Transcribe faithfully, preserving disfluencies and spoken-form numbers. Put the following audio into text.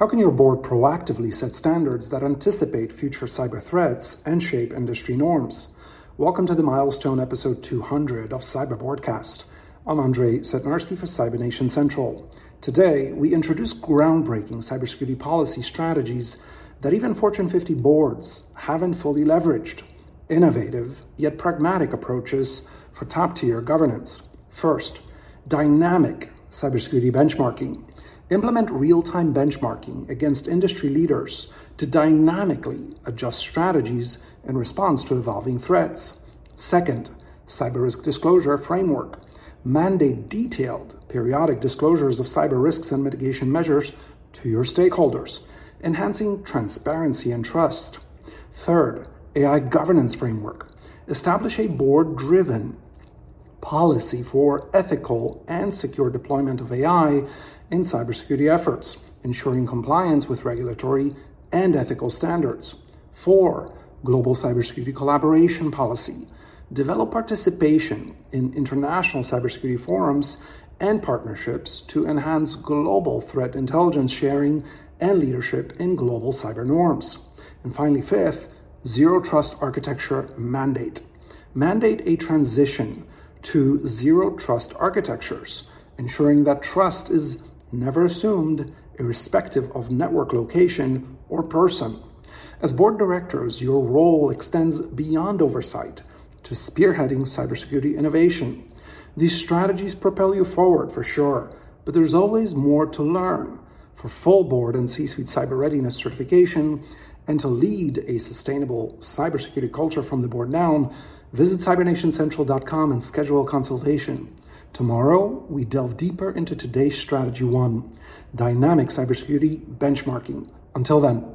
How can your board proactively set standards that anticipate future cyber threats and shape industry norms? Welcome to the milestone episode two hundred of Cyber Boardcast. I'm Andrei Setnarski for Cyber Nation Central. Today, we introduce groundbreaking cybersecurity policy strategies that even Fortune fifty boards haven't fully leveraged. Innovative, yet pragmatic approaches for top-tier governance. First, dynamic cybersecurity benchmarking. Implement real-time benchmarking against industry leaders to dynamically adjust strategies in response to evolving threats. Second, cyber risk disclosure framework. Mandate detailed periodic disclosures of cyber risks and mitigation measures to your stakeholders, enhancing transparency and trust. Third, A I governance framework. Establish a board-driven policy for ethical and secure deployment of A I in cybersecurity efforts, ensuring compliance with regulatory and ethical standards. Four, global cybersecurity collaboration policy. Develop participation in international cybersecurity forums and partnerships to enhance global threat intelligence sharing and leadership in global cyber norms. And finally, fifth, zero trust architecture mandate. Mandate a transition to zero trust architectures, ensuring that trust is never assumed, irrespective of network location or person. As board directors, your role extends beyond oversight to spearheading cybersecurity innovation. These strategies propel you forward for sure, but there's always more to learn. For full board and C-suite cyber readiness certification and to lead a sustainable cybersecurity culture from the board down, visit cyber nation central dot com and schedule a consultation. Tomorrow, we delve deeper into today's strategy one, dynamic cybersecurity benchmarking. Until then.